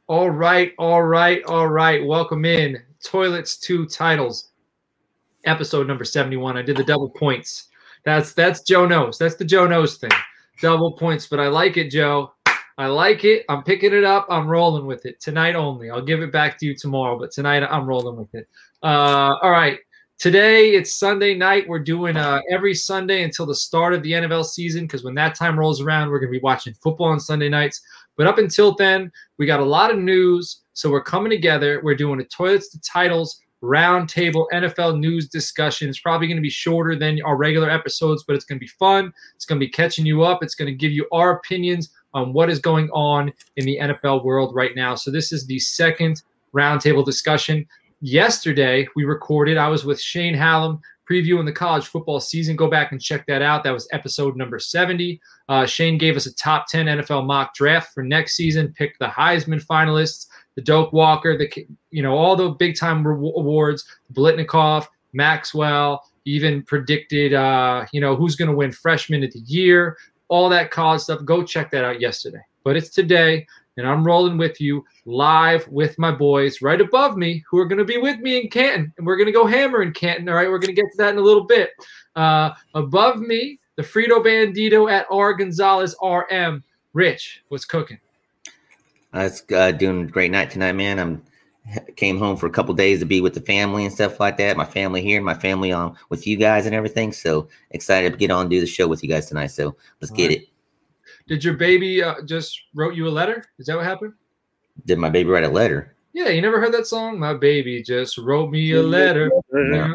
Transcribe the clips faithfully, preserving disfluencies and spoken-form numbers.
All right, all right, all right. Welcome in. Toilets Two Titles, episode number seventy-one. I did the double points. That's that's Joe Knows. That's the Joe Knows thing. Double points, but I like it, Joe. I like it. I'm picking it up. I'm rolling with it tonight only. I'll give it back to you tomorrow, but tonight I'm rolling with it. Uh, all right. Today it's Sunday night. We're doing uh, every Sunday until the start of the N F L season, because when that time rolls around, we're going to be watching football on Sunday nights. But up until then, we got a lot of news, so we're coming together. We're doing a Toilets to Titles roundtable N F L news discussion. It's probably going to be shorter than our regular episodes, but it's going to be fun. It's going to be catching you up. It's going to give you our opinions on what is going on in the N F L world right now. So this is the second roundtable discussion. Yesterday, we recorded, I was with Shane Hallam previewing the college football season. Go back and check that out. That was episode number seventy. Uh, Shane gave us a top ten N F L mock draft for next season, picked the Heisman finalists, the Doak Walker, the you know all the big-time re- awards, Blitnikoff, Maxwell, even predicted uh, you know who's going to win Freshman of the Year, all that college stuff. Go check that out yesterday. But it's today, and I'm rolling with you live with my boys right above me who are going to be with me in Canton, and we're going to go hammer in Canton, all right? We're going to get to that in a little bit. Uh, above me, the Frito Bandito at R. Gonzalez R M. Rich, what's cooking? Uh, it's uh, doing a great night tonight, man. I'm came home for a couple days to be with the family and stuff like that. My family here, my family on with you guys and everything. So excited to get on and do the show with you guys tonight. So let's all get right. it. Did your baby uh, just wrote you a letter? Is that what happened? Did my baby write a letter? Yeah, you never heard that song? My baby just wrote me a letter. No.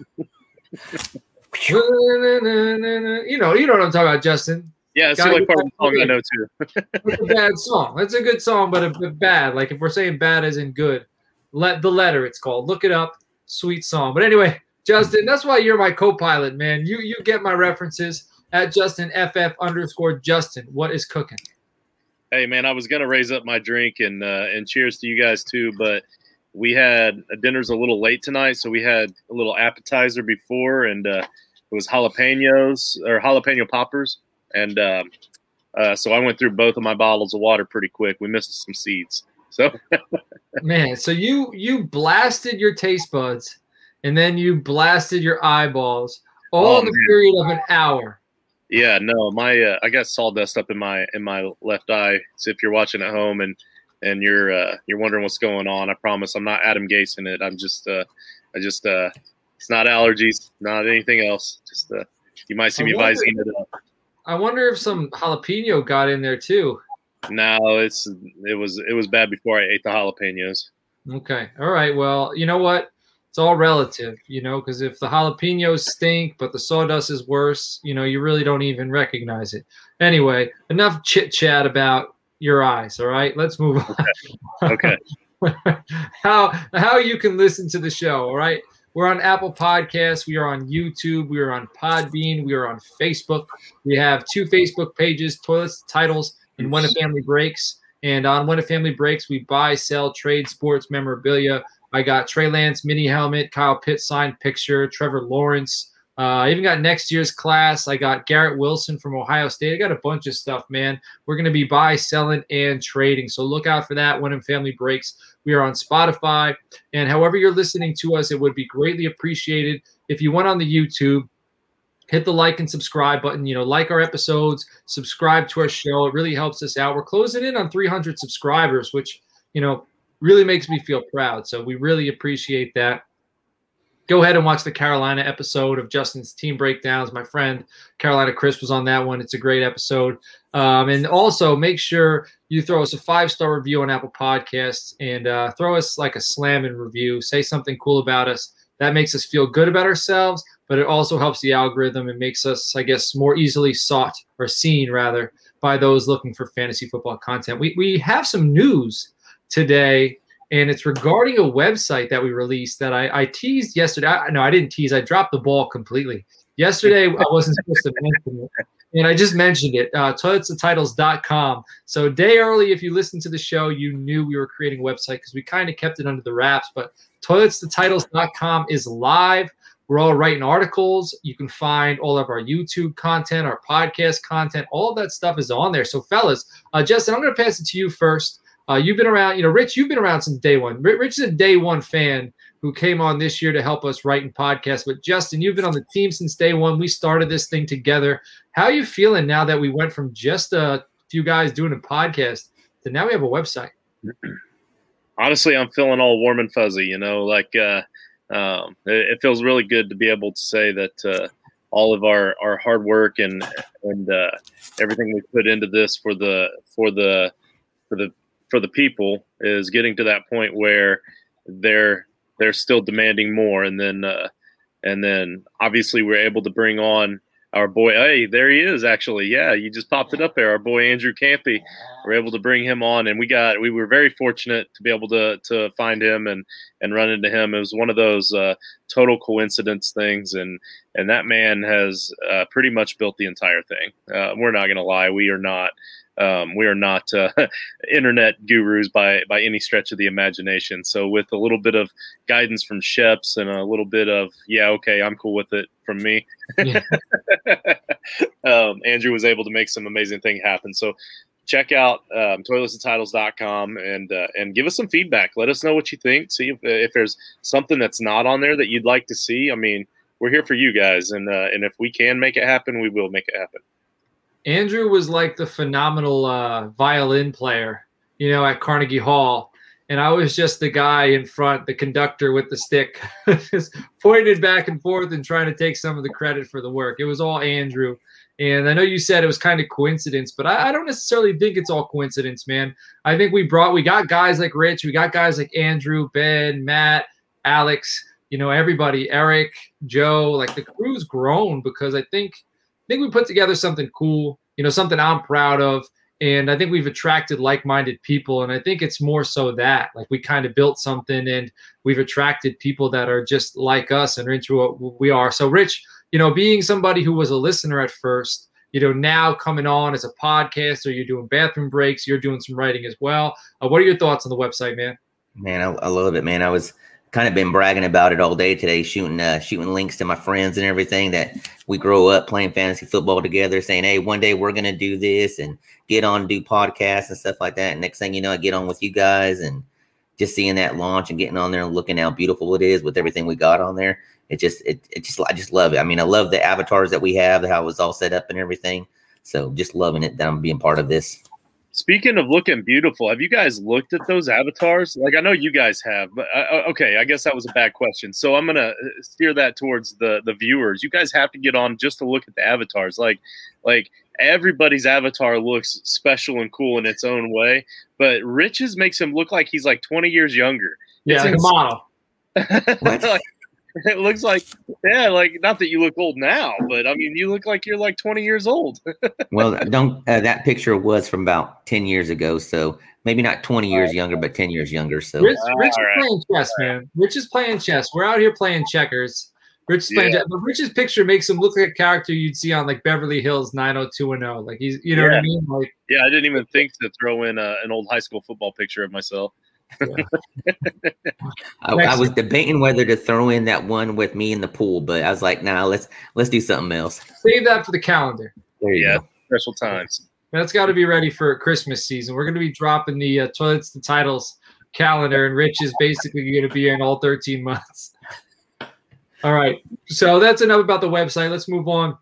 You know, you know what I'm talking about, Justin. Yeah, it's the only part of the song I know too. It's a bad song. It's a good song, but a bit bad. Like if we're saying bad as in good, let the letter it's called. Look it up. Sweet song. But anyway, Justin, that's why you're my co-pilot, man. You you get my references at Justin F F underscore Justin. What is cooking? Hey man, I was gonna raise up my drink and uh, and cheers to you guys too, but we had uh, dinner's a little late tonight, so we had a little appetizer before, and uh, it was jalapenos or jalapeno poppers. And um, uh, so I went through both of my bottles of water pretty quick. We missed some seeds. So, man, so you you blasted your taste buds, and then you blasted your eyeballs, all oh, in the man. period of an hour. Yeah, no, my uh, I got sawdust up in my in my left eye. So if you're watching at home and and you're uh, you're wondering what's going on, I promise I'm not Adam Gase in it. I'm just uh, I just uh, it's not allergies, not anything else. Just uh, you might see I me wonder- vising it up. I wonder if some jalapeno got in there too. No, it's it was it was bad before I ate the jalapenos. Okay, all right. Well, you know what? It's all relative, you know, because if the jalapenos stink but the sawdust is worse, you know, you really don't even recognize it. Anyway, enough chit chat about your eyes. All right, let's move on. Okay. okay. how how you can listen to the show? All right. We're on Apple Podcasts. We are on YouTube. We are on Podbean. We are on Facebook. We have two Facebook pages, Toilets, Titles, and When a Family Breaks. And on When a Family Breaks, we buy, sell, trade sports memorabilia. I got Trey Lance mini helmet, Kyle Pitts signed picture, Trevor Lawrence. Uh, I even got next year's class. I got Garrett Wilson from Ohio State. I got a bunch of stuff, man. We're going to be buy, selling, and trading. So look out for that When a Family Breaks. We are on Spotify. And however you're listening to us, it would be greatly appreciated if you went on the YouTube, hit the like and subscribe button. You know, like our episodes, subscribe to our show. It really helps us out. We're closing in on three hundred subscribers, which, you know, really makes me feel proud. So we really appreciate that. Go ahead and watch the Carolina episode of Justin's Team Breakdowns. My friend Carolina Chris was on that one. It's a great episode. Um, and also make sure you throw us a five-star review on Apple Podcasts and uh, throw us like a slamming review. Say something cool about us. That makes us feel good about ourselves, but it also helps the algorithm and makes us, I guess, more easily sought or seen, rather, by those looking for fantasy football content. We we have some news today, and it's regarding a website that we released that I, I teased yesterday. I, no, I didn't tease. I dropped the ball completely. Yesterday, I wasn't supposed to mention it, and I just mentioned it, uh, toilets to titles dot com. So a day early, if you listened to the show, you knew we were creating a website because we kind of kept it under the wraps. But toilets to titles dot com is live. We're all writing articles. You can find all of our YouTube content, our podcast content. All of that stuff is on there. So, fellas, uh, Justin, I'm going to pass it to you first. Uh, you've been around, you know, Rich, you've been around since day one. Rich is a day one fan who came on this year to help us write and podcast. But Justin, you've been on the team since day one. We started this thing together. How are you feeling now that we went from just a few guys doing a podcast to now we have a website? Honestly, I'm feeling all warm and fuzzy, you know, like uh, um, it, it feels really good to be able to say that uh, all of our, our hard work and and uh, everything we put into this for the for the for the for the people is getting to that point where they're they're still demanding more, and then uh, and then obviously we're able to bring on our boy. Hey, there he is. Actually, yeah, you just popped it up there. Our boy Andrew Campy. We're able to bring him on, and we got we were very fortunate to be able to to find him and and run into him. It was one of those uh, total coincidence things, and and that man has uh, pretty much built the entire thing. Uh, we're not going to lie. We are not. Um, we are not uh, internet gurus by by any stretch of the imagination. So with a little bit of guidance from Sheps and a little bit of, yeah, okay, I'm cool with it from me, yeah. um, Andrew was able to make some amazing thing happen. So check out um, toilets and titles dot com and uh, and give us some feedback. Let us know what you think. See if, if there's something that's not on there that you'd like to see. I mean, we're here for you guys, and uh, and if we can make it happen, we will make it happen. Andrew was like the phenomenal uh, violin player, you know, at Carnegie Hall. And I was just the guy in front, the conductor with the stick, just pointed back and forth and trying to take some of the credit for the work. It was all Andrew. And I know you said it was kind of coincidence, but I, I don't necessarily think it's all coincidence, man. I think we brought, we got guys like Rich, we got guys like Andrew, Ben, Matt, Alex, you know, everybody, Eric, Joe, like the crew's grown because I think, I think we put together something cool, you know, something I'm proud of. And I think we've attracted like-minded people. And I think it's more so that, like, we kind of built something and we've attracted people that are just like us and into what we are. So, Rich, you know, being somebody who was a listener at first, you know, now coming on as a podcaster, you're doing bathroom breaks, you're doing some writing as well. Uh, what are your thoughts on the website, man? Man, I, I love it, man. I was kind of been bragging about it all day today, shooting uh, shooting links to my friends and everything that we grow up playing fantasy football together, saying, hey, one day we're going to do this and get on and do podcasts and stuff like that. And next thing you know, I get on with you guys and just seeing that launch and getting on there and looking how beautiful it is with everything we got on there. It just, it, it just, I just love it. I mean, I love the avatars that we have, how it was all set up and everything. So just loving it that I'm being part of this. Speaking of looking beautiful, have you guys looked at those avatars? Like, I know you guys have, but uh, okay, I guess that was a bad question. So I'm going to steer that towards the the viewers. You guys have to get on just to look at the avatars. Like, like everybody's avatar looks special and cool in its own way, but Rich's makes him look like he's like twenty years younger. Yeah, like a model. Like, it looks like, yeah, like not that you look old now, but I mean, you look like you're like twenty years old. Well, don't uh, that picture was from about ten years ago, so maybe not twenty years right. younger, but ten years younger. So Rich, Rich is right. playing chess, man. Rich is playing chess. We're out here playing checkers. Rich is playing yeah. chess. But Rich's picture makes him look like a character you'd see on like Beverly Hills nine oh two one oh. Like he's, you know yeah. what I mean? Like, yeah, I didn't even think to throw in a, an old high school football picture of myself. Yeah. I, I was debating whether to throw in that one with me in the pool, but I was like, nah, let's let's do something else. Save that for the calendar. There you yeah, go. Special times. That's got to be ready for Christmas season. We're going to be dropping the uh, Toilets to Titles calendar, and Rich is basically going to be in all thirteen months. All right, so that's enough about the website. Let's move on.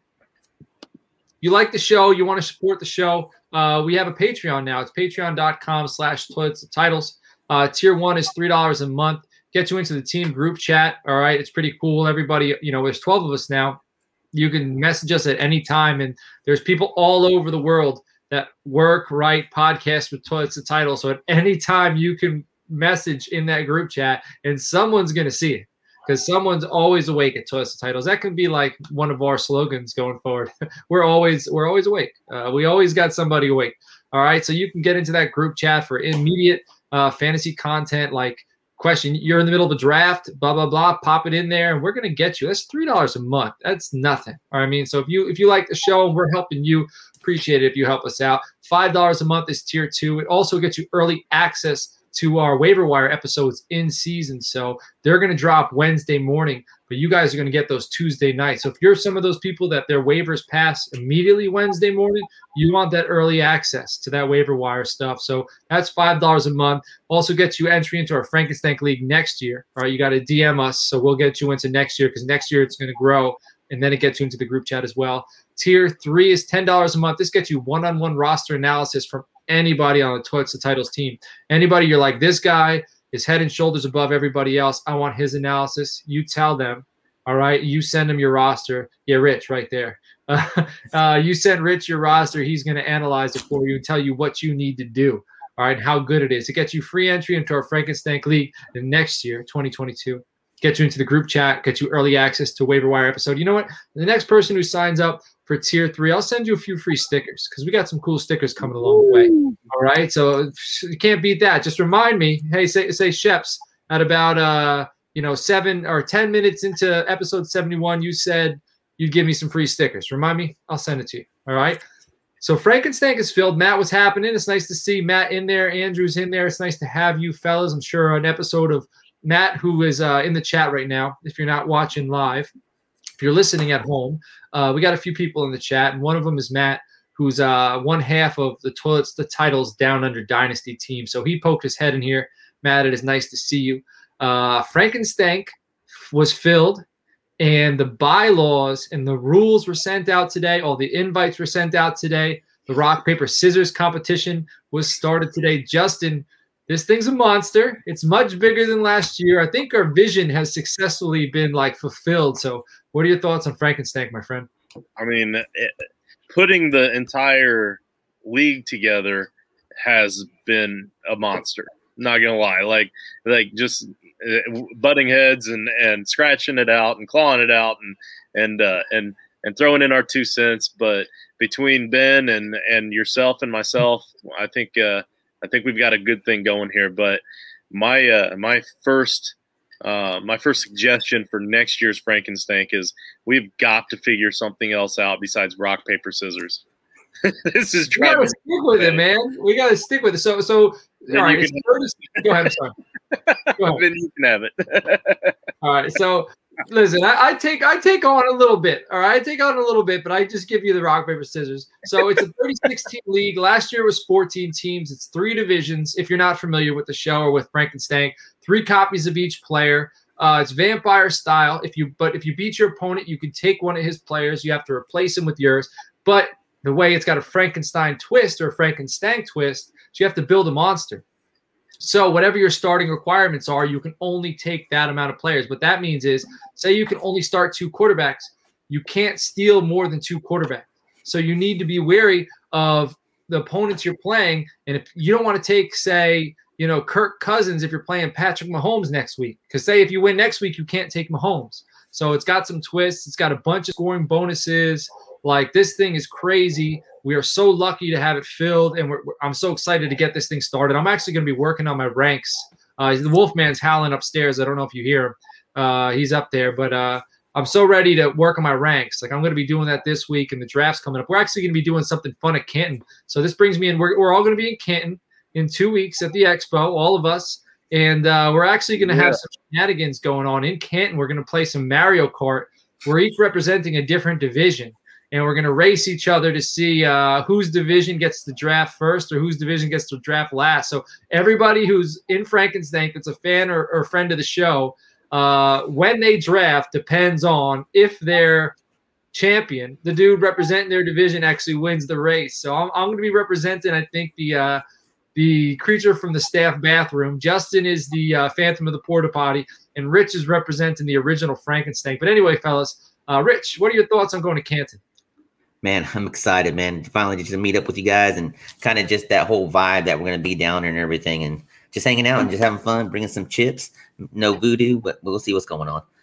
You like the show, you want to support the show, uh, we have a Patreon now. It's patreon.com slash toilets to titles. Uh, tier one is three dollars a month. Get you into the team group chat. All right. It's pretty cool. Everybody, you know, there's twelve of us now. You can message us at any time. And there's people all over the world that work, write, podcast with Toilets to Titles. So at any time you can message in that group chat and someone's going to see it because someone's always awake at Toilets to Titles. That can be like one of our slogans going forward. we're always, we're always awake. Uh, we always got somebody awake. All right. So you can get into that group chat for immediate Uh, fantasy content, like question, you're in the middle of a draft, blah, blah, blah, pop it in there, and we're going to get you. That's three dollars a month. That's nothing. All right, I mean, so if you if you like the show and we're helping you, appreciate it if you help us out. five dollars a month is tier two. It also gets you early access to our waiver wire episodes in season. So they're going to drop Wednesday morning, but you guys are going to get those Tuesday nights. So if you're some of those people that their waivers pass immediately Wednesday morning, you want that early access to that waiver wire stuff. So that's five dollars a month. Also gets you entry into our Frankenstein League next year. All right, you got to D M us, so we'll get you into next year because next year it's going to grow, and then it gets you into the group chat as well. Tier three is ten dollars a month. This gets you one-on-one roster analysis from anybody on the Toilets to Titles team. Anybody you're like, this guy is head and shoulders above everybody else. I want his analysis. You tell them, all right? You send him your roster. Yeah, Rich right there. Uh, uh, you send Rich your roster. He's going to analyze it for you and tell you what you need to do, all right, how good it is. It gets you free entry into our Frankenstein League the next year, twenty twenty-two. Get you into the group chat, get you early access to waiver wire episode. You know what? The next person who signs up for tier three, I'll send you a few free stickers because we got some cool stickers coming along the way. All right, so you can't beat that. Just remind me, hey, say say Sheps, at about uh you know seven or ten minutes into episode seventy-one, you said you'd give me some free stickers. Remind me, I'll send it to you. All right. So Frankenstein is filled. Matt was happening. It's nice to see Matt in there. Andrew's in there. It's nice to have you fellas. I'm sure an episode of Matt, who is uh, in the chat right now, if you're not watching live, if you're listening at home, uh, we got a few people in the chat, and one of them is Matt, who's uh, one half of the Toilets the Titles Down Under Dynasty team. So he poked his head in here. Matt, it is nice to see you. Uh, Frankenstein was filled, and the bylaws and the rules were sent out today. All the invites were sent out today. The rock, paper, scissors competition was started today. Justin, this thing's a monster. It's much bigger than last year. I think our vision has successfully been like fulfilled. So what are your thoughts on Frankenstein, my friend? I mean, it, putting the entire league together has been a monster. Not going to lie. Like, like just uh, butting heads and, and scratching it out and clawing it out and, and, uh, and, and throwing in our two cents. But between Ben and, and yourself and myself, I think, uh, I think we've got a good thing going here, but my uh, my first uh, my first suggestion for next year's Frankenstein is we've got to figure something else out besides rock, paper, scissors. This is we gotta stick with it, man. We gotta stick with it. So, so then all right. Can, first, go ahead. I'm sorry. Go ahead. Then you can have it. All right. So, listen, I, I take I take on a little bit. All right, I take on a little bit, but I just give you the rock, paper, scissors. So it's a thirty-six team league. Last year was fourteen teams. It's three divisions. If you're not familiar with the show or with Frankenstein, three copies of each player. Uh, it's vampire style. If you but if you beat your opponent, you can take one of his players. You have to replace him with yours. But the way it's got a Frankenstein twist or a Frankenstein twist, so you have to build a monster. So whatever your starting requirements are, you can only take that amount of players. What that means is, say you can only start two quarterbacks. You can't steal more than two quarterbacks. So you need to be wary of the opponents you're playing. And if you don't want to take, say, you know, Kirk Cousins if you're playing Patrick Mahomes next week. Because say if you win next week, you can't take Mahomes. So it's got some twists. It's got a bunch of scoring bonuses. Like, this thing is crazy. We are so lucky to have it filled, and we're, we're, I'm so excited to get this thing started. I'm actually going to be working on my ranks. Uh, the Wolfman's howling upstairs. I don't know if you hear him. Uh, he's up there, but uh, I'm so ready to work on my ranks. Like, I'm going to be doing that this week, and the draft's coming up. We're actually going to be doing something fun at Canton. So this brings me in. We're, we're all going to be in Canton in two weeks at the Expo, all of us. And uh, we're actually going to have yeah. some shenanigans going on in Canton. We're going to play some Mario Kart. We're each representing a different division. And we're going to race each other to see uh, whose division gets the draft first or whose division gets the draft last. So everybody who's in Frankenstein that's a fan or, or friend of the show, uh, when they draft depends on if their champion, the dude representing their division, actually wins the race. So I'm, I'm going to be representing, I think, the uh, the creature from the staff bathroom. Justin is the uh, Phantom of the Porta Potty, and Rich is representing the original Frankenstein. But anyway, fellas, uh, Rich, what are your thoughts on going to Canton? Man, I'm excited, man. Finally, just to meet up with you guys and kind of just that whole vibe that we're going to be down there and everything, and just hanging out and just having fun, bringing some chips. No voodoo, but we'll see what's going on.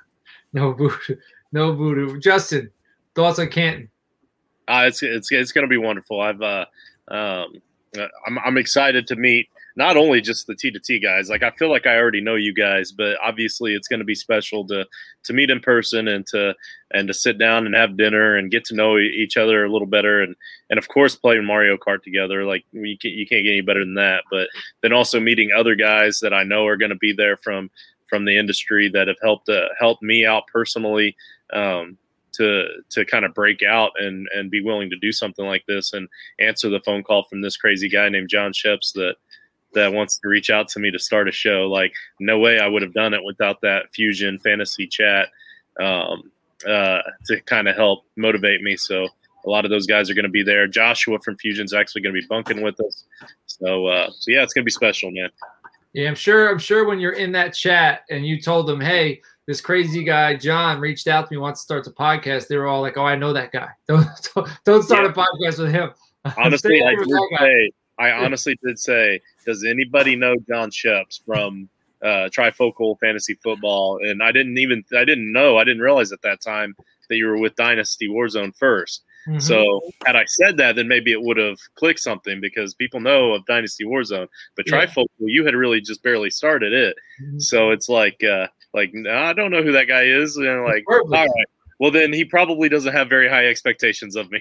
No voodoo. No voodoo. Justin, thoughts on Canton? Uh, it's it's it's going to be wonderful. I've uh, um, I'm I'm excited to meet not only just the T to T guys. Like I feel like I already know you guys, but obviously it's going to be special to to meet in person and to and to sit down and have dinner and get to know each other a little better, and and of course play Mario Kart together. Like you can't you can't get any better than that. But then also meeting other guys that I know are going to be there from from the industry that have helped uh, helped me out personally. Um, to to kind of break out and and be willing to do something like this and answer the phone call from this crazy guy named John Sheps that that wants to reach out to me to start a show. Like, no way I would have done it without that Fusion Fantasy Chat um, uh, to kind of help motivate me. So a lot of those guys are going to be there. Joshua from Fusion's actually going to be bunking with us. So, uh, so yeah, it's going to be special, man. Yeah, I'm sure. I'm sure when you're in that chat and you told them, "Hey, this crazy guy John reached out to me, wants to start a podcast," they were all like, "Oh, I know that guy. Don't don't, don't start yeah. a podcast with him." Honestly, I did say, I honestly did say, does anybody know John Sheps from uh, Trifocal Fantasy Football? And I didn't even, I didn't know, I didn't realize at that time that you were with Dynasty Warzone first. Mm-hmm. So had I said that, then maybe it would have clicked something because people know of Dynasty Warzone. But yeah. Trifocal, you had really just barely started it. Mm-hmm. So it's like, uh, like no, I don't know who that guy is. And like, all right, well then he probably doesn't have very high expectations of me.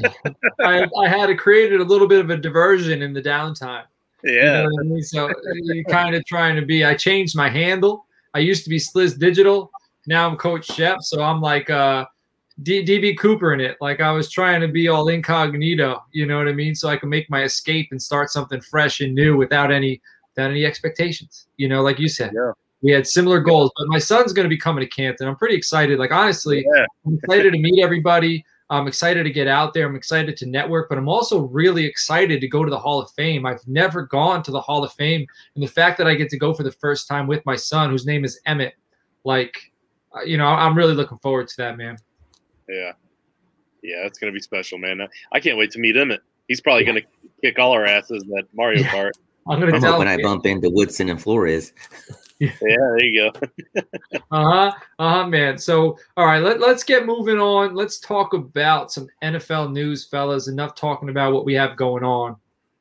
I, I had to create a little bit of a diversion in the downtime. Yeah. You know what I mean? So you're kind of trying to be. I changed my handle. I used to be Sliz Digital. Now I'm Coach Shep. So I'm like. Uh, D- DB Cooper in it. Like I was trying to be all incognito, you know what I mean? So I can make my escape and start something fresh and new without any without any expectations. You know, like you said. Yeah. We had similar goals, but my son's going to be coming to Canton. I'm pretty excited. Like honestly, yeah. I'm excited to meet everybody. I'm excited to get out there. I'm excited to network, but I'm also really excited to go to the Hall of Fame. I've never gone to the Hall of Fame, and the fact that I get to go for the first time with my son, whose name is Emmett, like, you know, I'm really looking forward to that, man. Yeah. Yeah, it's going to be special, man. I can't wait to meet him. He's probably yeah. going to kick all our asses at Mario yeah. Kart. I'm going to tell when I bump into Woodson and Flores. Yeah, there you go. uh-huh. Uh-huh, man. So, all right, let, let's get moving on. Let's talk about some N F L news, fellas. Enough talking about what we have going on.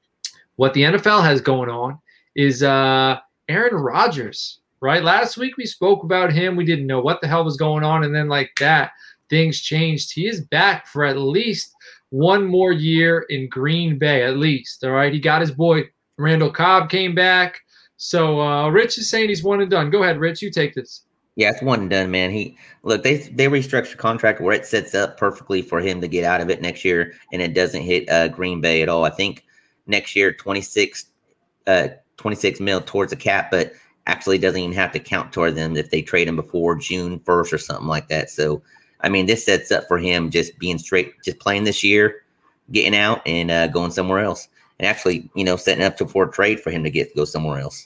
What the N F L has going on is uh, Aaron Rodgers, right? Last week we spoke about him. We didn't know what the hell was going on, and then like that, things changed. He is back for at least one more year in Green Bay, at least. All right. He got his boy Randall Cobb came back. So uh, Rich is saying he's one and done. Go ahead, Rich. You take this. Yeah, it's one and done, man. He look they they restructured contract where it sets up perfectly for him to get out of it next year, and it doesn't hit uh, Green Bay at all. I think next year twenty-six, uh, twenty-six mil towards the cap, but actually doesn't even have to count toward them if they trade him before June first or something like that. So. I mean, this sets up for him just being straight, just playing this year, getting out and uh, going somewhere else. And actually, you know, setting up to for a trade for him to get go somewhere else.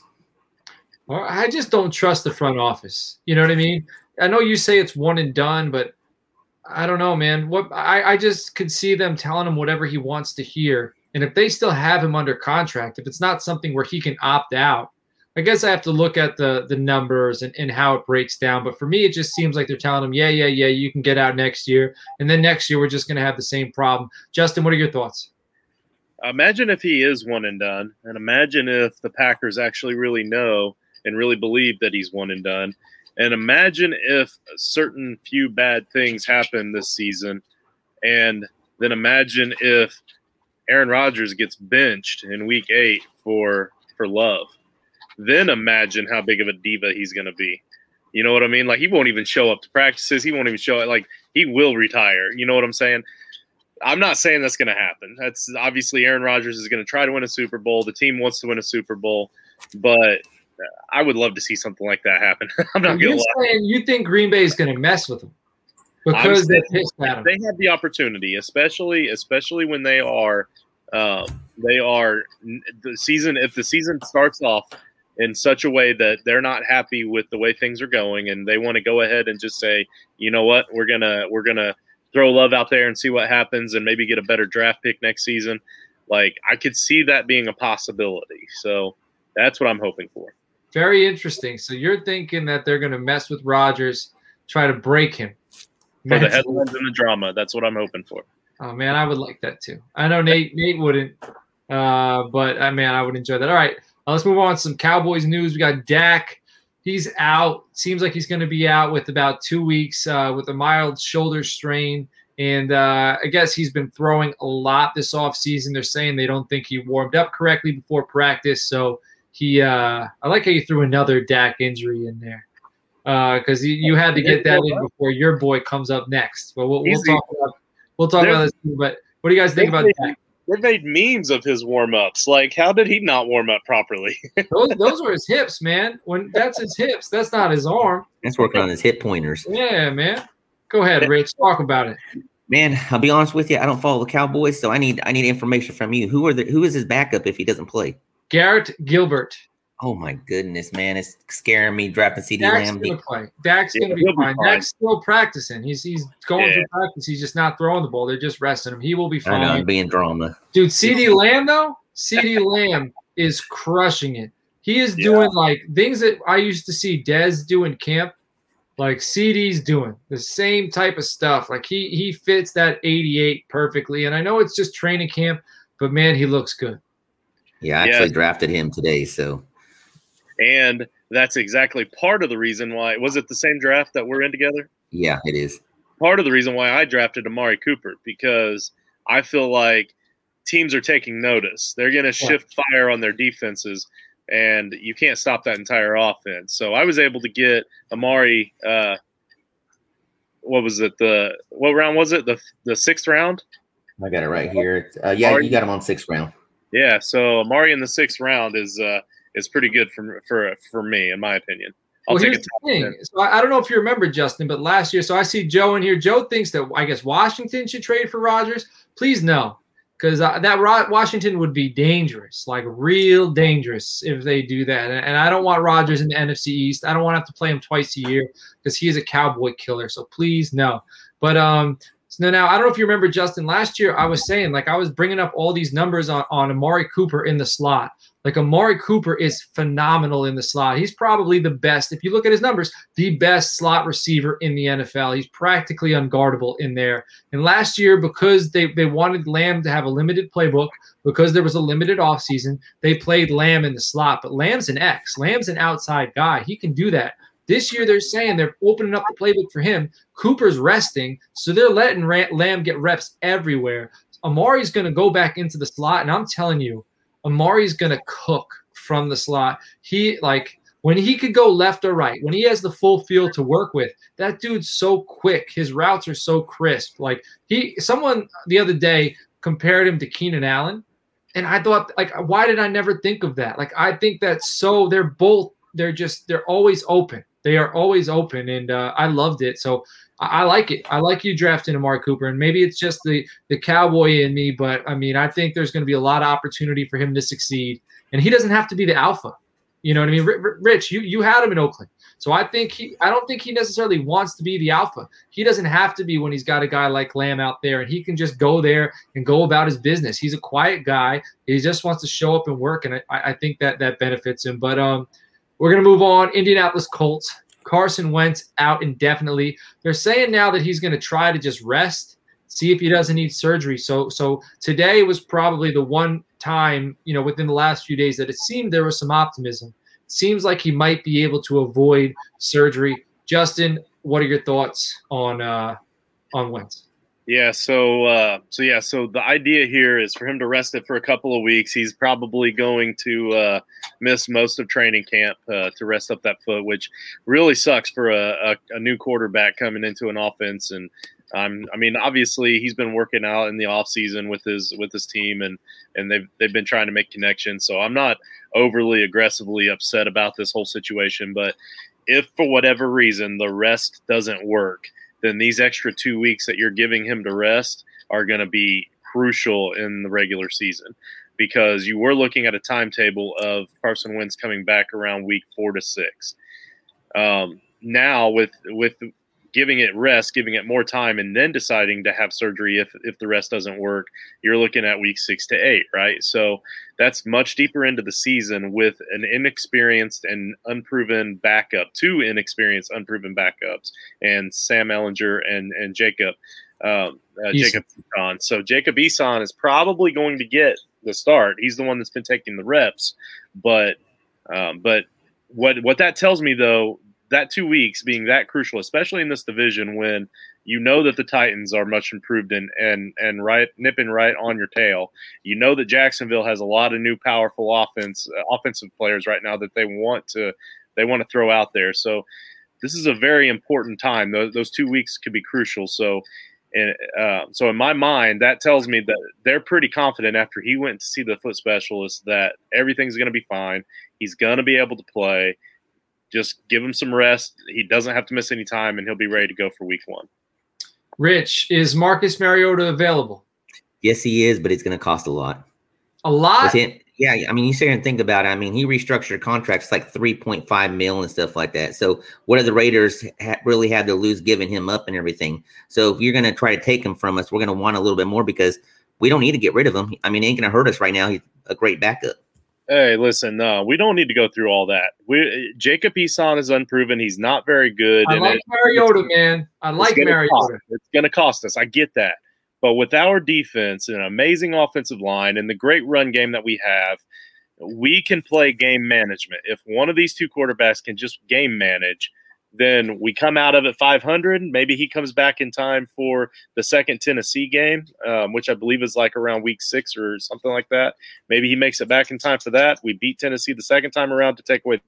Well, I just don't trust the front office. You know what I mean? I know you say it's one and done, but I don't know, man. What I, I just could see them telling him whatever he wants to hear. And if they still have him under contract, if it's not something where he can opt out, I guess I have to look at the the numbers and, and how it breaks down. But for me, it just seems like they're telling him, yeah, yeah, yeah, you can get out next year. And then next year, we're just going to have the same problem. Justin, what are your thoughts? Imagine if he is one and done. And imagine if the Packers actually really know and really believe that he's one and done. And imagine if certain few bad things happen this season. And then imagine if Aaron Rodgers gets benched in week eight for for Love. Then imagine how big of a diva he's going to be. You know what I mean? Like, he won't even show up to practices. He won't even show it. Like, he will retire. You know what I'm saying? I'm not saying that's going to happen. That's obviously Aaron Rodgers is going to try to win a Super Bowl. The team wants to win a Super Bowl. But I would love to see something like that happen. I'm not going to lie. You think Green Bay is going to mess with him because they're pissed at him? They have the opportunity, especially especially when they are um, they are the season. If the season starts off in such a way that they're not happy with the way things are going, and they want to go ahead and just say, you know what, we're gonna we're gonna throw Love out there and see what happens, and maybe get a better draft pick next season. Like, I could see that being a possibility. So that's what I'm hoping for. Very interesting. So you're thinking that they're gonna mess with Rodgers, try to break him for the headlines and the drama. That's what I'm hoping for. Oh man, I would like that too. I know Nate Nate wouldn't, uh, but I uh, man, I would enjoy that. All right. Uh, let's move on to some Cowboys news. We got Dak. He's out. Seems like he's going to be out with about two weeks uh, with a mild shoulder strain. And uh, I guess he's been throwing a lot this offseason. They're saying they don't think he warmed up correctly before practice. So he uh, – I like how you threw another Dak injury in there because uh, you, you had to get that in before your boy comes up next. But we'll, we'll talk about we'll talk about this too. But what do you guys think about Dak? They made memes of his warm-ups. Like, how did he not warm up properly? those, those are his hips, man. When that's his hips, that's not his arm. That's working on his hip pointers. Yeah, man. Go ahead, Rich. Talk about it. Man, I'll be honest with you. I don't follow the Cowboys, so I need I need information from you. Who are the who is his backup if he doesn't play? Garrett Gilbert. Oh my goodness, man, it's scaring me. Drafting C D Dak's Lamb. gonna play. Dak's Yeah, gonna be he'll be fine. fine. Dak's still practicing. He's he's going Yeah. through practice. He's just not throwing the ball. They're just resting him. He will be I know I'm fine. being drama. Dude, CeeDee Lamb though, CeeDee Lamb is crushing it. He is Yeah. doing like things that I used to see Dez do in camp. Like C D's doing the same type of stuff. Like he he fits that eighty-eight perfectly. And I know it's just training camp, but man, he looks good. Yeah, I Yeah. actually drafted him today, so And that's exactly part of the reason why – was it the same draft that we're in together? yeah, it is. Part of the reason why I drafted Amari Cooper, because I feel like teams are taking notice. They're going to shift fire on their defenses, and you can't stop that entire offense. So I was able to get Amari uh, – what was it? The what round was it? The the sixth round? I got it right here. Uh, yeah, Amari- you got him on sixth round. Yeah, so Amari in the sixth round is uh, is pretty good for for for me, in my opinion. I'll Well, take here's a the top thing. ten. So I, I don't know if you remember, Justin, but last year, so I see Joe in here. Joe thinks that I guess Washington should trade for Rodgers. Please no, because uh, that Ro- Washington would be dangerous, like real dangerous if they do that. And, and I don't want Rodgers in the N F C East. I don't want to have to play him twice a year because he is a Cowboy killer. So please no. But um, so now I don't know if you remember, Justin. Last year I was saying like I was bringing up all these numbers on on Amari Cooper in the slot. Like Amari Cooper is phenomenal in the slot. He's probably the best. If you look at his numbers, the best slot receiver in the N F L. He's practically unguardable in there. And last year, because they, they wanted Lamb to have a limited playbook, because there was a limited offseason, they played Lamb in the slot. But Lamb's an X. Lamb's an outside guy. He can do that. This year, they're saying they're opening up the playbook for him. Cooper's resting, so they're letting Lamb get reps everywhere. Amari's going to go back into the slot, and I'm telling you, Amari's going to cook from the slot. He, like, when he could go left or right, when he has the full field to work with, that dude's so quick. His routes are so crisp. Like, he, someone the other day compared him to Keenan Allen, and I thought, like, why did I never think of that? Like, I think that's so, they're both, they're just, they're always open. They are always open, and uh, I loved it. So I, I like it. I like you drafting Amari Cooper, and maybe it's just the the Cowboy in me, but, I mean, I think there's going to be a lot of opportunity for him to succeed, and he doesn't have to be the alpha. You know what I mean? R- Rich, you you had him in Oakland. So I think he I don't think he necessarily wants to be the alpha. He doesn't have to be when he's got a guy like Lamb out there, and he can just go there and go about his business. He's a quiet guy. He just wants to show up and work, and I, I think that that benefits him. But um, we're going to move on. Indianapolis Colts. Carson Wentz out indefinitely. They're saying now that he's going to try to just rest, see if he doesn't need surgery. So so today was probably the one time, you know, within the last few days that it seemed there was some optimism. It seems like he might be able to avoid surgery. Justin, what are your thoughts on uh, on Wentz? Yeah, so uh, so yeah, so the idea here is for him to rest it for a couple of weeks. He's probably going to uh, miss most of training camp uh, to rest up that foot, which really sucks for a, a, a new quarterback coming into an offense. And um, I mean, obviously, he's been working out in the offseason with his with his team, and and they've they've been trying to make connections. So I'm not overly aggressively upset about this whole situation, but if for whatever reason the rest doesn't work, then these extra two weeks that you're giving him to rest are going to be crucial in the regular season, because you were looking at a timetable of Carson Wentz coming back around week four to six. Um, now with with giving it rest, giving it more time, and then deciding to have surgery if if the rest doesn't work, you're looking at week six to eight, right? So that's much deeper into the season with an inexperienced and unproven backup, two inexperienced, unproven backups, and Sam Ehlinger and and Jacob um, uh, Jacob Eason. So Jacob Eason is probably going to get the start. He's the one that's been taking the reps. But um, but what what that tells me, though, that two weeks being that crucial, especially in this division when you know that the Titans are much improved and and and right nipping right on your tail. You know that Jacksonville has a lot of new powerful offense uh, offensive players right now that they want to they want to throw out there. So this is a very important time. Those, those two weeks could be crucial. So, and uh, so in my mind, that tells me that they're pretty confident after he went to see the foot specialist that everything's going to be fine. He's going to be able to play. Just give him some rest. He doesn't have to miss any time, and he'll be ready to go for week one. Rich, is Marcus Mariota available? Yes, he is, but it's going to cost a lot. A lot? Him, yeah, I mean, you sit here and think about it. I mean, he restructured contracts like three point five mil and stuff like that. So what do the Raiders ha- really have to lose giving him up and everything? So if you're going to try to take him from us, we're going to want a little bit more because we don't need to get rid of him. I mean, it ain't going to hurt us right now. He's a great backup. Hey, listen, no, we don't need to go through all that. We Jacob Eason is unproven. He's not very good. I like it, Mariota, man. I like Mariota. Cost, it's going to cost us. I get that. But with our defense and an amazing offensive line and the great run game that we have, we can play game management. If one of these two quarterbacks can just game manage, then we come out of it five hundred. Maybe he comes back in time for the second Tennessee game, um, which I believe is like around week six or something like that. Maybe he makes it back in time for that. We beat Tennessee the second time around to take away.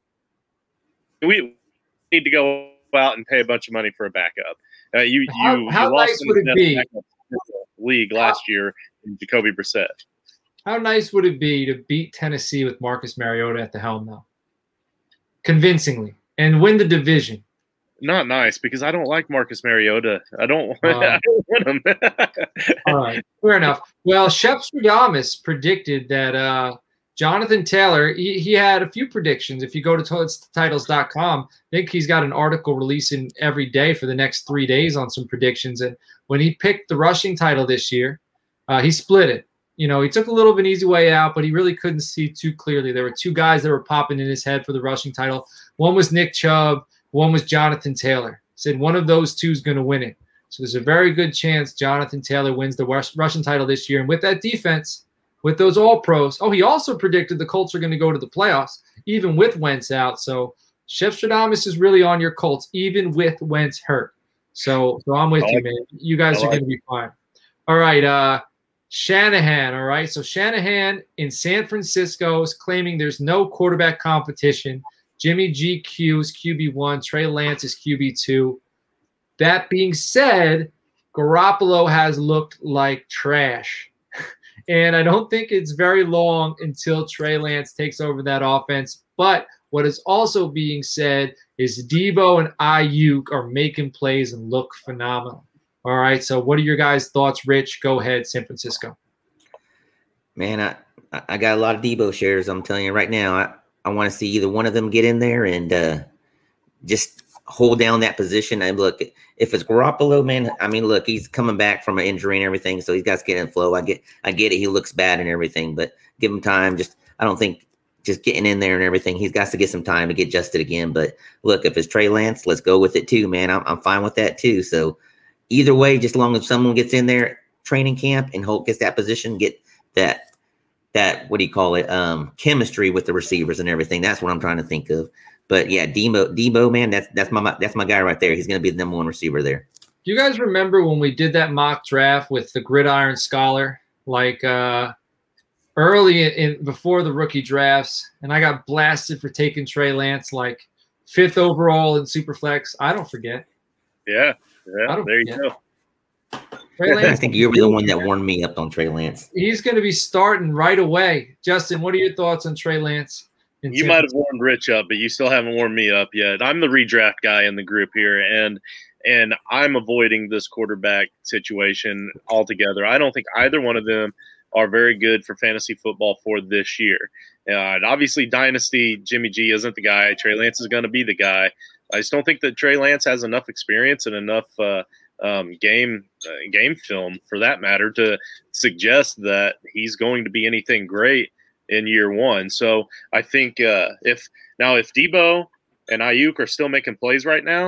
We need to go out and pay a bunch of money for a backup. Uh, you, how you, how you nice would it be? League last how, year in Jacoby Brissett. How nice would it be to beat Tennessee with Marcus Mariota at the helm, though? Convincingly. And win the division. Not nice because I don't like Marcus Mariota. I don't, uh, I don't want him. All right, fair enough. Well, Shep Stradamus predicted that uh, Jonathan Taylor, he, he had a few predictions. If you go to toilets titles dot com, I think he's got an article releasing every day for the next three days on some predictions. And when he picked the rushing title this year, uh, he split it. You know, he took a little of an easy way out, but he really couldn't see too clearly. There were two guys that were popping in his head for the rushing title. One was Nick Chubb. One was Jonathan Taylor. Said one of those two is going to win it. So there's a very good chance Jonathan Taylor wins the Rush, Russian title this year. And with that defense, with those all-pros, oh, he also predicted the Colts are going to go to the playoffs, even with Wentz out. So Shep Stradamus is really on your Colts, even with Wentz hurt. So, so I'm with like you, man. You guys are like going to be fine. All right, uh, Shanahan, all right? So Shanahan in San Francisco is claiming there's no quarterback competition. Jimmy G Q is Q B one. Trey Lance is Q B two. That being said, Garoppolo has looked like trash. And I don't think it's very long until Trey Lance takes over that offense. But what is also being said is Debo and Ayuk are making plays and look phenomenal. All right, so what are your guys' thoughts? Rich, go ahead, San Francisco. Man, I, I got a lot of Debo shares, I'm telling you right now. I, I want to see either one of them get in there and uh, just hold down that position. And look, if it's Garoppolo, man, I mean, look, he's coming back from an injury and everything, so he's got to get in flow. I get, I get it. He looks bad and everything, but give him time. Just, I don't think just getting in there and everything. He's got to get some time to get adjusted again. But look, if it's Trey Lance, let's go with it too, man. I'm, I'm fine with that too. So either way, just as long as someone gets in there, training camp, and Holt gets that position, get that. That, what do you call it, um, chemistry with the receivers and everything. That's what I'm trying to think of. But, yeah, Debo, Debo, man, that's that's my that's my guy right there. He's going to be the number one receiver there. Do you guys remember when we did that mock draft with the Gridiron Scholar, like uh, early in, in before the rookie drafts, and I got blasted for taking Trey Lance like fifth overall in Superflex? I don't forget. Yeah, yeah, there forget. you go. Trey Lance, I think you were the one that warmed me up on Trey Lance. He's going to be starting right away. Justin, what are your thoughts on Trey Lance? You might have warmed Rich up, but you still haven't warmed me up yet. I'm the redraft guy in the group here, and and I'm avoiding this quarterback situation altogether. I don't think either one of them are very good for fantasy football for this year. Uh, obviously, Dynasty, Jimmy G isn't the guy. Trey Lance is going to be the guy. I just don't think that Trey Lance has enough experience and enough uh, – Um, game uh, game film, for that matter, to suggest that he's going to be anything great in year one. So I think uh, if now if Debo and Ayuk are still making plays right now,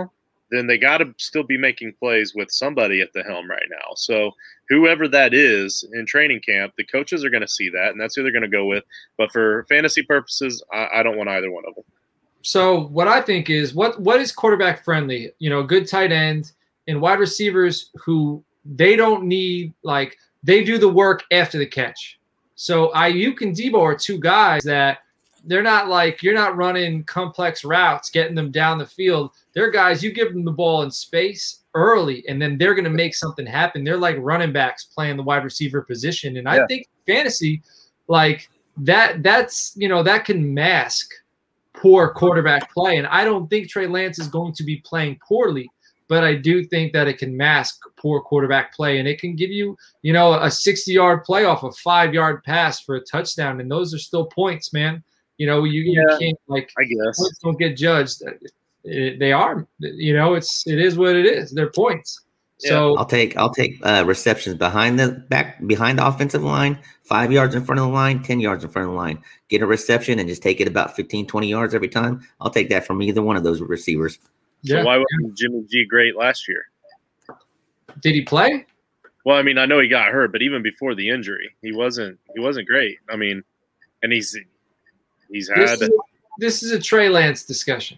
then they got to still be making plays with somebody at the helm right now. So whoever that is in training camp, the coaches are going to see that, and that's who they're going to go with. But for fantasy purposes, I, I don't want either one of them. So what I think is what what is quarterback friendly? You know, good tight end and wide receivers who they don't need, like they do the work after the catch. So Ayuk and Debo are two guys that they're not like you're not running complex routes, getting them down the field. They're guys you give them the ball in space early, and then they're going to make something happen. They're like running backs playing the wide receiver position, and yeah. I think fantasy, like that, that's you know that can mask poor quarterback play, and I don't think Trey Lance is going to be playing poorly, but I do think that it can mask poor quarterback play, and it can give you, you know, a sixty-yard play off a five-yard pass for a touchdown, and those are still points, man. You know, you, yeah, you can't like I guess points don't get judged. It, they are, you know, it's it is what it is. They're points. Yeah. So I'll take I'll take uh, receptions behind the back behind the offensive line, five yards in front of the line, ten yards in front of the line. Get a reception and just take it about fifteen, twenty yards every time. I'll take that from either one of those receivers. So yeah. why wasn't Jimmy G great last year? Did he play? Well, I mean, I know he got hurt, but even before the injury, he wasn't he wasn't great. I mean, and he's he's had This is a, this is a Trey Lance discussion.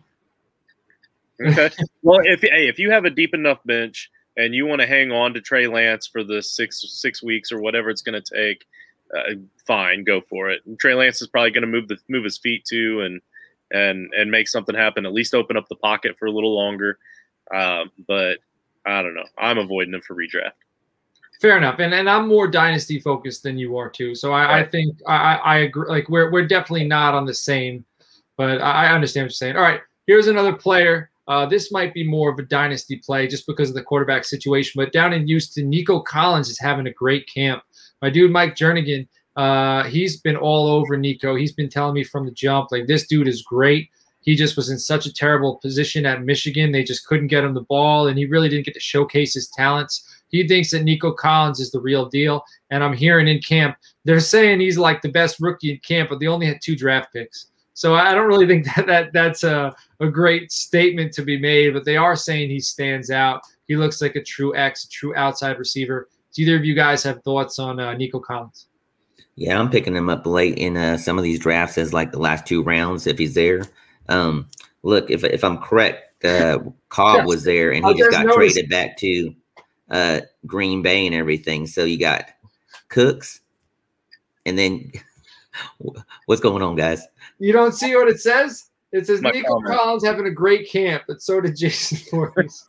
Okay. Well, if hey, if you have a deep enough bench and you want to hang on to Trey Lance for the six six weeks or whatever it's going to take, uh, fine, go for it. And Trey Lance is probably going to move the move his feet too, and and and make something happen. At least open up the pocket for a little longer. Um, but I don't know. I'm avoiding him for redraft. Fair enough, and and I'm more dynasty focused than you are too. So I, Right. I think I, I agree. Like we're we're definitely not on the same, but I, I understand what you're saying. All right, here's another player. Uh, this might be more of a dynasty play just because of the quarterback situation. But down in Houston, Nico Collins is having a great camp. My dude Mike Jernigan, uh, he's been all over Nico. He's been telling me from the jump, like this dude is great. He just was in such a terrible position at Michigan. They just couldn't get him the ball, and he really didn't get to showcase his talents. He thinks that Nico Collins is the real deal, and I'm hearing in camp, they're saying he's like the best rookie in camp, but they only had two draft picks. So I don't really think that, that that's a, a great statement to be made, but they are saying he stands out. He looks like a true X, a true outside receiver. Do either of you guys have thoughts on uh, Nico Collins? Yeah, I'm picking him up late in uh, some of these drafts as like the last two rounds if he's there. Um, look, if if I'm correct, uh, Cobb Yes. was there and I he just just got noticed. traded back to uh, Green Bay and everything. So you got Cooks, and then what's going on, guys? You don't see what it says? It says My Nico comment. Collins having a great camp, but so did Jason Voorhees.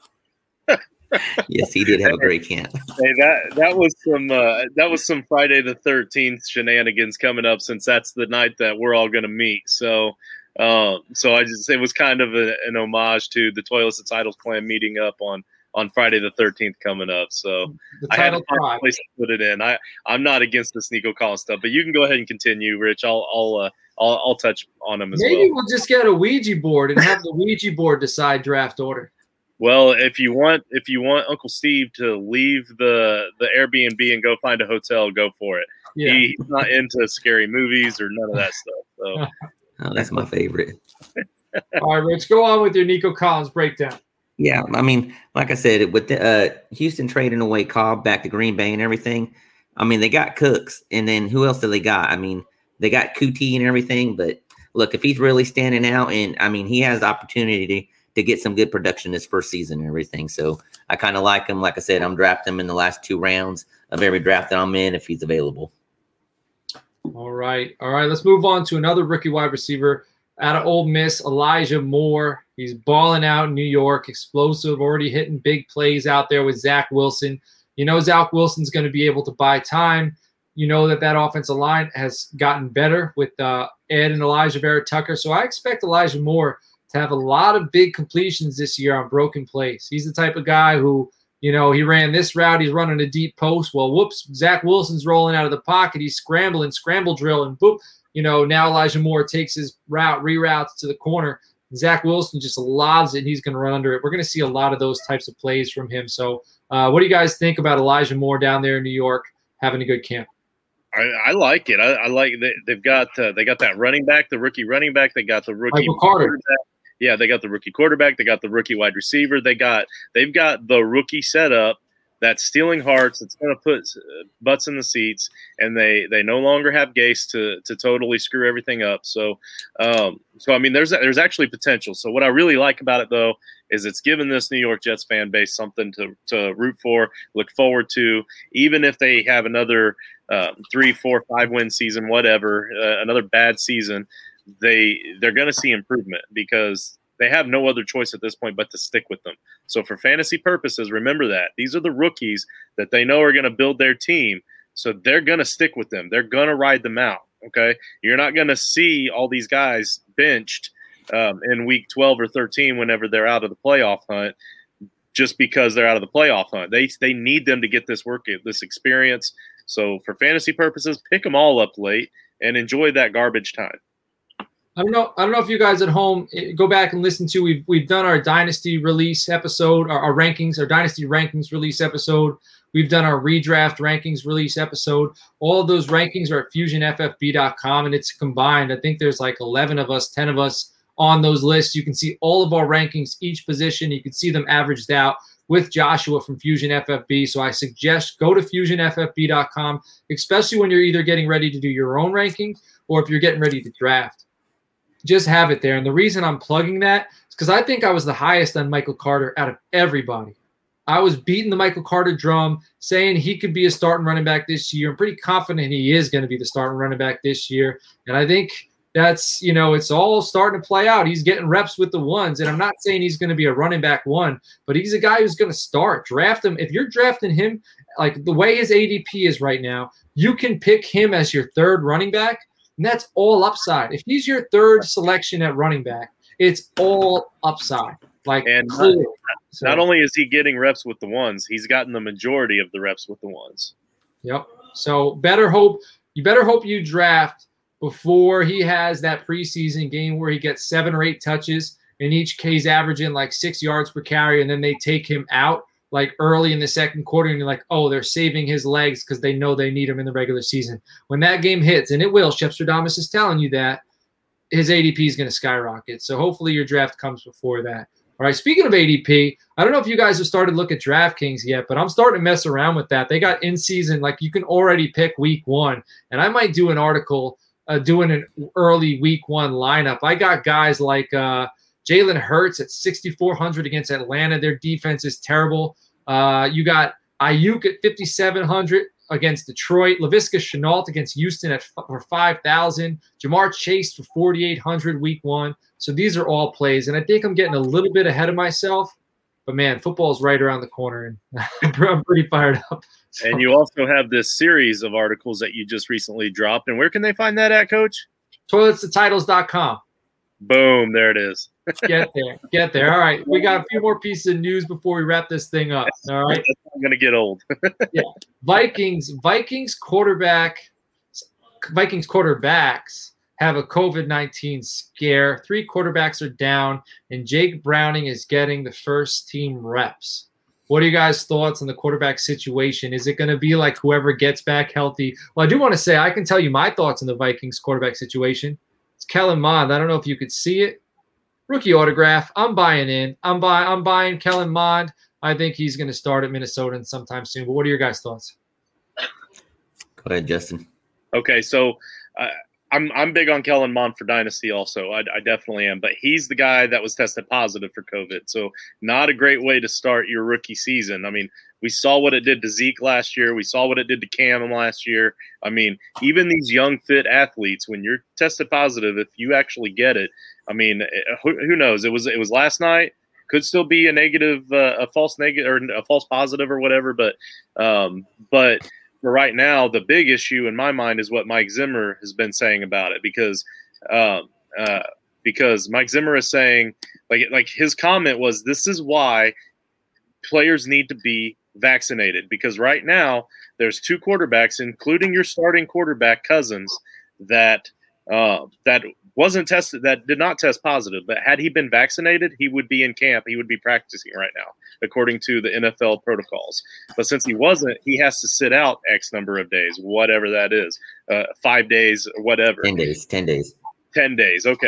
Yes, he did have a great camp. Hey, that that was some uh, that was some Friday the thirteenth shenanigans coming up, since that's the night that we're all going to meet. So, uh, so I just it was kind of a, an homage to the Toilets and Titles clan meeting up on on Friday the thirteenth coming up. So The I had title to find tribe. a place to put it in. I I'm not against this Nico Collins stuff, but you can go ahead and continue, Rich. I'll I'll uh, I'll, I'll touch on him as Maybe well. we'll just get a Ouija board and have the Ouija board decide draft order. Well, if you want, if you want Uncle Steve to leave the the Airbnb and go find a hotel, go for it. Yeah. He, he's not into scary movies or none of that stuff. So Oh, that's my favorite. All right, Rich, go on with your Nico Collins breakdown. Yeah, I mean, like I said, with the, uh, Houston trading away Cobb back to Green Bay and everything, I mean, they got Cooks, and then who else do they got? I mean, they got Kuti and everything, but look, if he's really standing out, and I mean, he has the opportunity to, to get some good production this first season and everything. So I kind of like him. Like I said, I'm drafting him in the last two rounds of every draft that I'm in if he's available. All right. All right. Let's move on to another rookie wide receiver out of Ole Miss, Elijah Moore. He's balling out in New York, explosive, already hitting big plays out there with Zach Wilson. You know, Zach Wilson's going to be able to buy time. You know that that offensive line has gotten better with uh, Ed and Elijah Vera Tucker. So I expect Elijah Moore to have a lot of big completions this year on broken plays. He's the type of guy who, you know, he ran this route, he's running a deep post. Well, whoops, Zach Wilson's rolling out of the pocket. He's scrambling, scramble drill, and boop. You know, now Elijah Moore takes his route, reroutes to the corner. Zach Wilson just lobs it, and he's going to run under it. We're going to see a lot of those types of plays from him. So uh, what do you guys think about Elijah Moore down there in New York having a good camp? I, I like it. I, I like they, they've got uh, they got that running back, the rookie running back. They got the rookie Michael Carter. quarterback. Yeah, they got the rookie quarterback. They got the rookie wide receiver. They got they've got the rookie setup that's stealing hearts. It's going to put butts in the seats, and they they no longer have Gase to to totally screw everything up. So, um, so I mean, there's there's actually potential. So what I really like about it though is it's given this New York Jets fan base something to to root for, look forward to, even if they have another uh, three, four, five win season, whatever, uh, another bad season. They they're going to see improvement because they have no other choice at this point but to stick with them. So for fantasy purposes, remember that these are the rookies that they know are going to build their team. So they're going to stick with them. They're going to ride them out. Okay, you're not going to see all these guys benched um, in week twelve or thirteen whenever they're out of the playoff hunt, just because they're out of the playoff hunt. They they need them to get this work, this experience. So for fantasy purposes, pick them all up late and enjoy that garbage time. I don't know. I don't know if you guys at home go back and listen to. We've we've done our dynasty release episode, our, our rankings, our dynasty rankings release episode. We've done our redraft rankings release episode. All of those rankings are at fusion f f b dot com, and it's combined. I think there's like eleven of us, ten of us on those lists. You can see all of our rankings, each position. You can see them averaged out with Joshua from Fusion F F B. So I suggest go to fusion f f b dot com, especially when you're either getting ready to do your own ranking or if you're getting ready to draft. Just have it there. And the reason I'm plugging that is because I think I was the highest on Michael Carter out of everybody. I was beating the Michael Carter drum, saying he could be a starting running back this year. I'm pretty confident he is going to be the starting running back this year. And I think that's, you know, it's all starting to play out. He's getting reps with the ones. And I'm not saying he's going to be a running back one, but he's a guy who's going to start. Draft him. If you're drafting him, like the way his A D P is right now, you can pick him as your third running back. And that's all upside. If he's your third selection at running back, it's all upside. Like, and not, so, not only is he getting reps with the ones, he's gotten the majority of the reps with the ones. Yep. So better hope you better hope you draft before he has that preseason game where he gets seven or eight touches, and each he's averaging like six yards per carry, and then they take him out like early in the second quarter, and you're like, oh, they're saving his legs because they know they need him in the regular season. When that game hits, and it will, Shepstradamus is telling you that, his A D P is going to skyrocket. So hopefully your draft comes before that. All right, speaking of A D P, I don't know if you guys have started to look at DraftKings yet, but I'm starting to mess around with that. They got in-season, like you can already pick week one, and I might do an article uh, doing an early week one lineup. I got guys like uh, Jalen Hurts at sixty-four hundred against Atlanta. Their defense is terrible. Uh, you got Ayuk at fifty-seven hundred against Detroit. Laviska Shenault against Houston at f- for five thousand. Jamar Chase for forty-eight hundred week one. So these are all plays, and I think I'm getting a little bit ahead of myself. But, man, football's right around the corner, and I'm pretty fired up. So. And you also have this series of articles that you just recently dropped. And where can they find that at, Coach? toilets to titles dot com. Boom, there it is. Get there, get there. All right, we got a few more pieces of news before we wrap this thing up. All right, I'm gonna get old. Yeah, Vikings, Vikings quarterback, Vikings quarterbacks have a COVID nineteen scare. Three quarterbacks are down, and Jake Browning is getting the first team reps. What are you guys' thoughts on the quarterback situation? Is it going to be like whoever gets back healthy? Well, I do want to say I can tell you my thoughts on the Vikings quarterback situation. It's Kellen Mond. I don't know if you could see it. Rookie autograph. I'm buying in. I'm buy. I'm buying Kellen Mond. I think he's going to start at Minnesota sometime soon. But what are your guys' thoughts? Go ahead, Justin. Okay, so uh, I'm I'm big on Kellen Mond for Dynasty also. I, I definitely am. But he's the guy that was tested positive for COVID. So not a great way to start your rookie season. I mean, we saw what it did to Zeke last year. We saw what it did to Cam last year. I mean, even these young, fit athletes, when you're tested positive, if you actually get it, I mean, who, who knows? It was it was last night. Could still be a negative, uh, a false negative, or a false positive, or whatever. But um, but for right now, the big issue in my mind is what Mike Zimmer has been saying about it, because um, uh, because Mike Zimmer is saying, like like his comment was, this is why players need to be vaccinated, because right now there's two quarterbacks, including your starting quarterback Cousins, that uh, that wasn't tested, that did not test positive. But had he been vaccinated, he would be in camp. He would be practicing right now, according to the N F L protocols. But since he wasn't, he has to sit out X number of days, whatever that is, uh, five days, whatever. Ten days. Ten days. Ten days. Okay.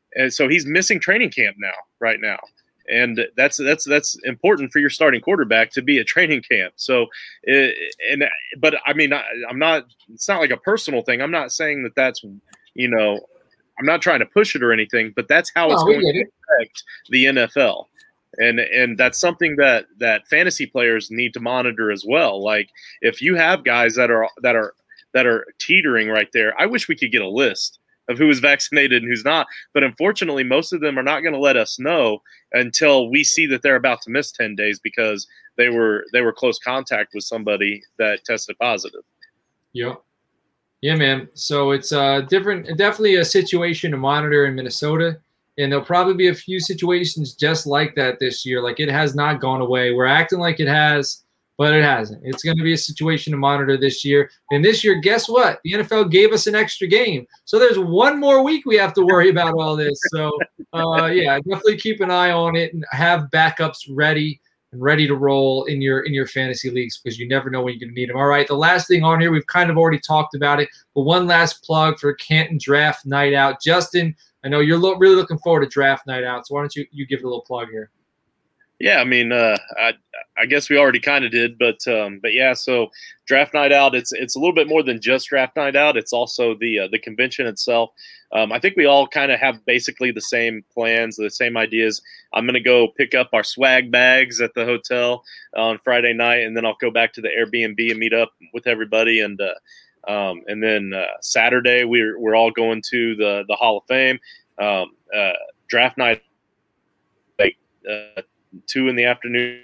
and so he's missing training camp now, right now. And that's that's that's important for your starting quarterback to be at training camp. So, and but I mean, I, I'm not. It's not like a personal thing. I'm not saying that that's, you know, I'm not trying to push it or anything. But that's how no, it's going to affect the N F L, and and that's something that that fantasy players need to monitor as well. Like if you have guys that are that are that are teetering right there, I wish we could get a list of who is vaccinated and who's not. But unfortunately, most of them are not going to let us know until we see that they're about to miss ten days because they were they were close contact with somebody that tested positive. Yeah. Yeah, man. So it's uh, different, definitely a situation to monitor in Minnesota. And there'll probably be a few situations just like that this year. Like it has not gone away. We're acting like it has, but it hasn't. It's going to be a situation to monitor this year. And this year, guess what? The N F L gave us an extra game. So there's one more week we have to worry about all this. So, uh, yeah, definitely keep an eye on it and have backups ready and ready to roll in your in your fantasy leagues because you never know when you're going to need them. All right, the last thing on here, we've kind of already talked about it, but one last plug for Canton Draft Night Out. Justin, I know you're lo- really looking forward to Draft Night Out, so why don't you, you give it a little plug here? Yeah, I mean, uh, I I guess we already kind of did, but um, but yeah. So Draft Night Out, it's it's a little bit more than just Draft Night Out. It's also the uh, the convention itself. Um, I think we all kind of have basically the same plans, the same ideas. I'm gonna go pick up our swag bags at the hotel on Friday night, and then I'll go back to the Airbnb and meet up with everybody. And uh, um, and then uh, Saturday we're we're all going to the the Hall of Fame. Um, uh, draft night, like. Uh, two in the afternoon.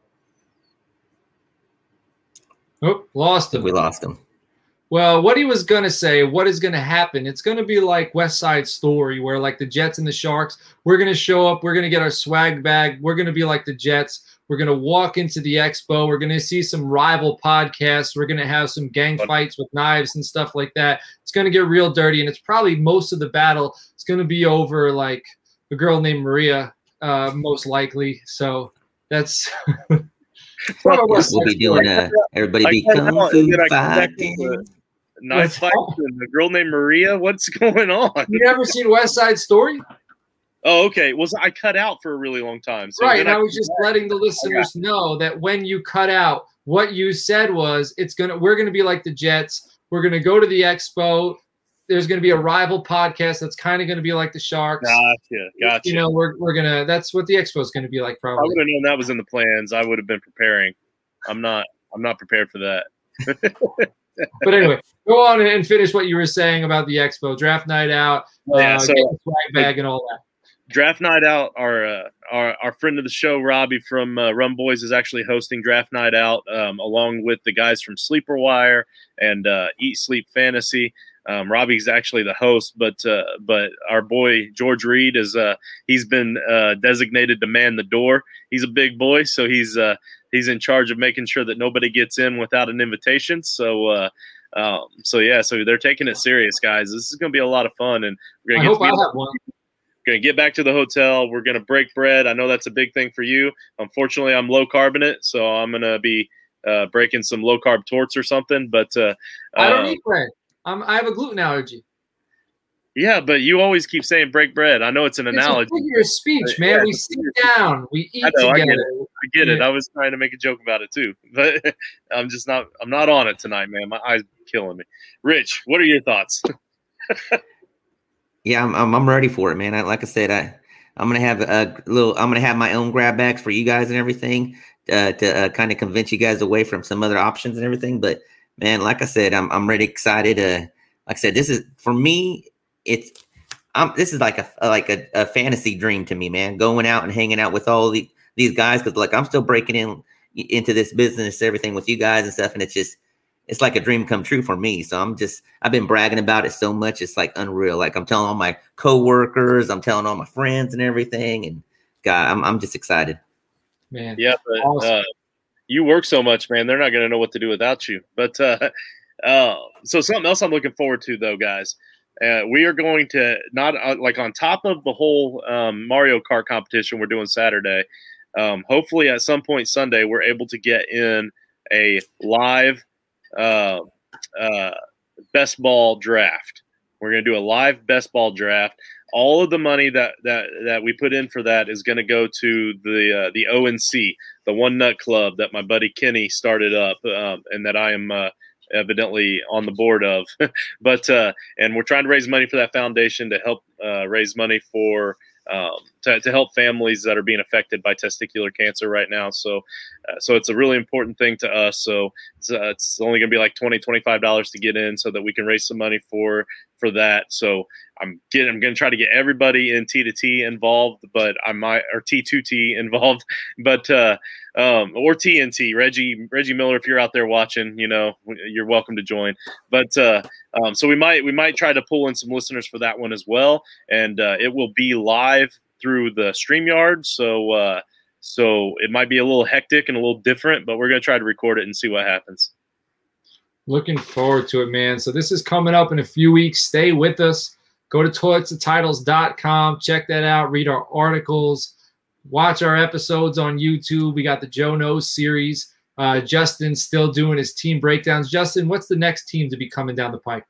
Oh, lost him. We lost him. Well, what he was going to say, what is going to happen, it's going to be like West Side Story where like the Jets and the Sharks, we're going to show up, we're going to get our swag bag, we're going to be like the Jets, we're going to walk into the expo, we're going to see some rival podcasts, we're going to have some gang fights with knives and stuff like that. It's going to get real dirty, and it's probably most of the battle is going to be over like a girl named Maria. Uh, most likely. So that's we'll be doing uh, everybody be kung fu fighting. Nice fight. A girl named Maria. What's going on? You never seen West Side Story? Oh, okay. Was I cut out for a really long time? So right. And I, I was just back. letting the listeners know that when you cut out, what you said was it's gonna we're gonna be like the Jets. We're gonna go to the expo. There's going to be a rival podcast that's kind of going to be like the Sharks. Gotcha, gotcha. You know, we're we're gonna. That's what the expo is going to be like. Probably. I would have known that was in the plans. I would have been preparing. I'm not. I'm not prepared for that. But anyway, go on and finish what you were saying about the expo, Draft Night Out, yeah, uh, so, get the swag bag and all that. Draft Night Out. Our uh, our our friend of the show, Robbie from uh, Rum Boys, is actually hosting Draft Night Out um, along with the guys from Sleeper Wire and uh, Eat Sleep Fantasy. Um, Robbie's actually the host, but uh, but our boy George Reed is uh, he's been uh, designated to man the door. He's a big boy, so he's uh, he's in charge of making sure that nobody gets in without an invitation. So uh, um, so yeah, so they're taking it serious, guys. This is going to be a lot of fun, and we're I going hope I have one. Going to get back to the hotel. We're going to break bread. I know that's a big thing for you. Unfortunately, I'm low carbonate, so I'm going to be uh, breaking some low carb torts or something. But uh, I don't uh, eat bread. I'm, I have a gluten allergy. Yeah, but you always keep saying break bread. I know it's an it's analogy. It's a figure of speech, man. Yeah, we sit down. We eat I know, together. I get it. I get yeah. it. I was trying to make a joke about it too, but I'm just not. I'm not on it tonight, man. My eyes are killing me. Rich, what are your thoughts? yeah, I'm, I'm. I'm ready for it, man. I, like I said, I. I'm gonna have a little. I'm gonna have my own grab bags for you guys and everything uh, to uh, kind of convince you guys away from some other options and everything, but. Man, like I said, I'm I'm really excited. Uh, like I said, this is for me. It's I'm this is like a like a, a fantasy dream to me, man. Going out and hanging out with all the these guys because like I'm still breaking in into this business, everything with you guys and stuff, and it's just it's like a dream come true for me. So I'm just I've been bragging about it so much, it's like unreal. Like I'm telling all my coworkers, I'm telling all my friends and everything, and God, I'm I'm just excited. Man, yeah, but. Awesome. Uh, You work so much, man. They're not going to know what to do without you. But uh, uh, so something else I'm looking forward to, though, guys. Uh, we are going to not uh, like on top of the whole um, Mario Kart competition we're doing Saturday. Um, hopefully, at some point Sunday, we're able to get in a live uh, uh, best ball draft. We're going to do a live best ball draft. all of the money that that that we put in for that is going to go to the uh, the O N C, the One Nut Club that my buddy Kenny started up, um, and that I am uh, evidently on the board of. but uh, and we're trying to raise money for that foundation to help uh, raise money for. Um, to, to help families that are being affected by testicular cancer right now. So, uh, so it's a really important thing to us. So it's, uh, it's only going to be like twenty, twenty-five dollars to get in so that we can raise some money for, for that. So I'm getting, I'm going to try to get everybody in T to T involved, but I might, or T two T involved, but, uh, um, or T N T, Reggie, Reggie Miller, if you're out there watching, you know, you're welcome to join. But, uh, um, so we might, we might try to pull in some listeners for that one as well. And, uh, it will be live through the StreamYard. So, uh, so it might be a little hectic and a little different, but we're going to try to record it and see what happens. Looking forward to it, man. So this is coming up in a few weeks. Stay with us. Go to toilets to titles dot com. Check that out. Read our articles. Watch our episodes on YouTube. We got the Joe Knows series. Uh, Justin's still doing his team breakdowns. Justin, what's the next team to be coming down the pike?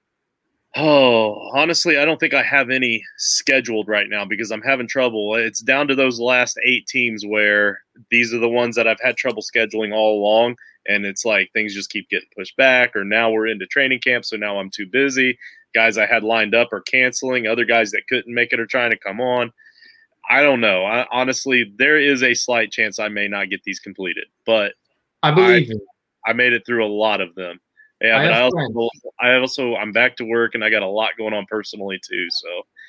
Oh, honestly, I don't think I have any scheduled right now because I'm having trouble. It's down to those last eight teams where these are the ones that I've had trouble scheduling all along. And it's like things just keep getting pushed back, or now we're into training camp, so now I'm too busy. Guys I had lined up are canceling. Other guys that couldn't make it are trying to come on. I don't know. I, honestly, there is a slight chance I may not get these completed, but I believe I, you. I made it through a lot of them. Yeah, I but I also, friends. I also, I'm back to work and I got a lot going on personally too. So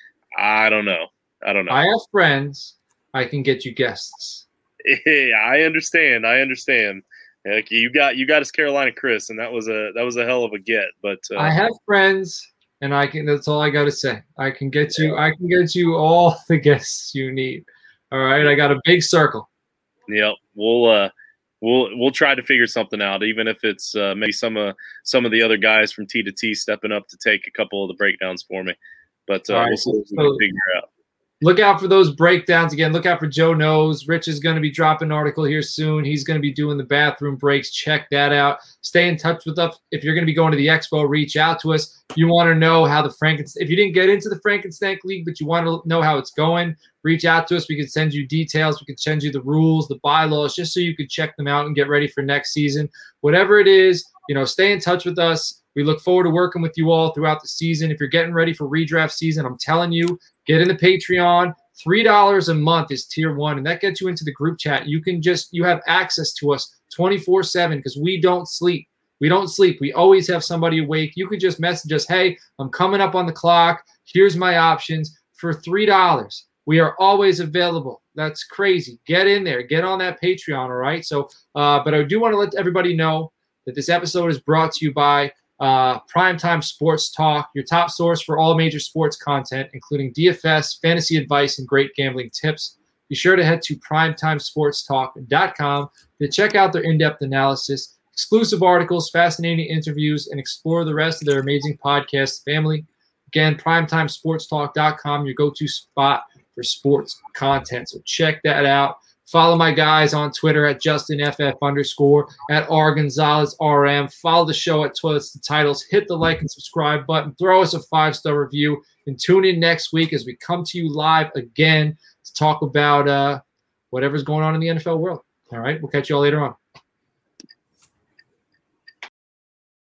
I don't know. I don't know. I have friends. I can get you guests. Yeah, I understand. I understand. Like you got you got us Carolina Chris, and that was a that was a hell of a get. But uh, I have friends, and I can. That's all I got to say. I can get you. I can get you all the guests you need. All right, I got a big circle. Yep, we'll uh, we'll we'll try to figure something out, even if it's uh, maybe some of uh, some of the other guys from T to T stepping up to take a couple of the breakdowns for me. But uh, right, we'll see what we can figure out. Look out for those breakdowns. Again, look out for Joe Knows. Rich is going to be dropping an article here soon. He's going to be doing the bathroom breaks. Check that out. Stay in touch with us. If you're going to be going to the expo, reach out to us. If you want to know how the Frankenstein, if you didn't get into the Frankenstein League, but you want to know how it's going, reach out to us. We can send you details. We can send you the rules, the bylaws, just so you can check them out and get ready for next season. Whatever it is, you know, stay in touch with us. We look forward to working with you all throughout the season. If you're getting ready for redraft season, I'm telling you, get in the Patreon. three dollars a month is tier one, and that gets you into the group chat. You can just, you have access to us twenty-four seven because we don't sleep. We don't sleep. We always have somebody awake. You could just message us, hey, I'm coming up on the clock. Here's my options for three dollars. We are always available. That's crazy. Get in there. Get on that Patreon, all right? So, uh, but I do want to let everybody know that this episode is brought to you by Uh, Primetime Sports Talk, your top source for all major sports content, including D F S, fantasy advice, and great gambling tips. Be sure to head to primetime sports talk dot com to check out their in-depth analysis, exclusive articles, fascinating interviews, and explore the rest of their amazing podcast family. Again, primetime sports talk dot com, your go-to spot for sports content. So check that out. Follow my guys on Twitter at JustinFF underscore, at R Gonzalez R M. Follow the show at Toilets to Titles. Hit the like and subscribe button. Throw us a five-star review. And tune in next week as we come to you live again to talk about uh, whatever's going on in the N F L world. All right, we'll catch you all later on.